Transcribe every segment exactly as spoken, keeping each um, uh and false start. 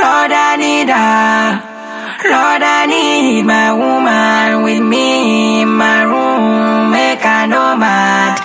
Lord, I need her. Lord, I need my woman with me in my room, make her no mad.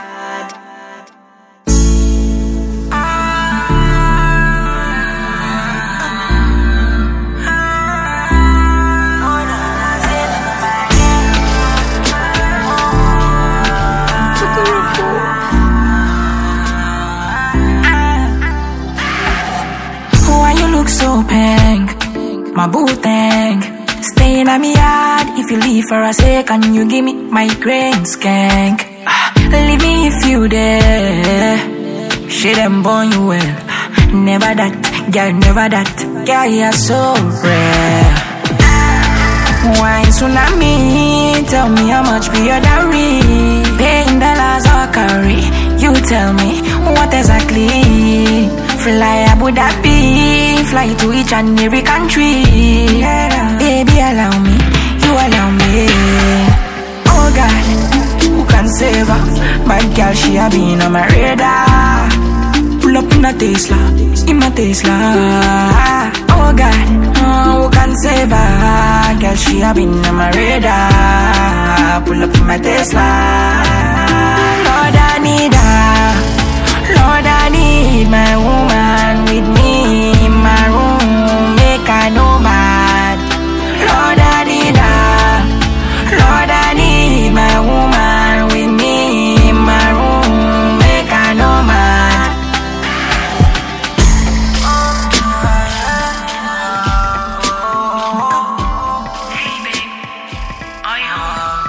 Why you look so pink? My boo tank, staying at me yard. If you leave for a second, you give me migraine skank. Ah, leave me if you there. She them born you well. Ah, never that, girl, never that. Girl, you're so rare. Wine tsunami, tell me how much be your dowry. Paying dollars or carry. You tell me what exactly. Fly Abu Dhabi, fly to each and every country. Yeah. Baby, allow me, you allow me. Oh God, who can save her? Bad girl, she a been on my radar. Pull up in a Tesla, in my Tesla. Oh God, oh, who can save her? Girl, she a been on my radar. Pull up in my Tesla. Lord, I need her. Lord, I need my woman with me in my room, make her no mad. Lord, I need her. Lord, I need my woman with me in my room, make her no mad. Hey babe, are you home?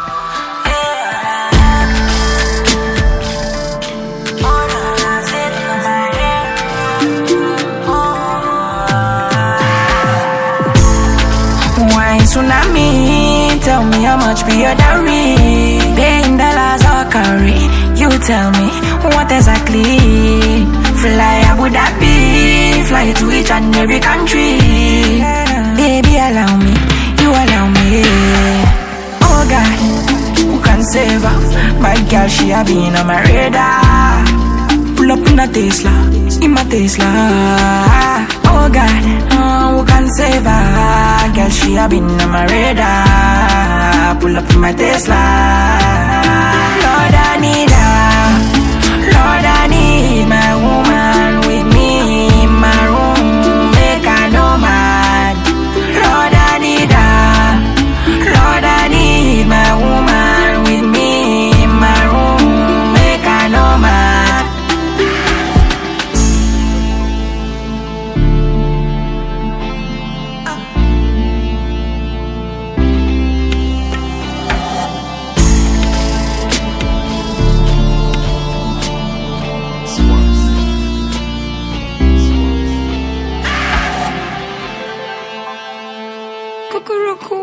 Tsunami, tell me how much be your dowry. Paying dollars or carry. You tell me what exactly. Fly Abu Dhabi, fly to each and every country. Baby, allow me, you allow me. Oh God, who can save her? Bad girl, she a been on my radar. Pull up in a Tesla, in my Tesla. Oh God, oh, who can save her? Girl, she a been on my radar. Pull up in my Tesla. Lord, I need her. Lord, I need my woman with me in my room, make her no mad. Lord, I need her. Lord, I need my woman with me in my room, make her no mad. Cuckoo.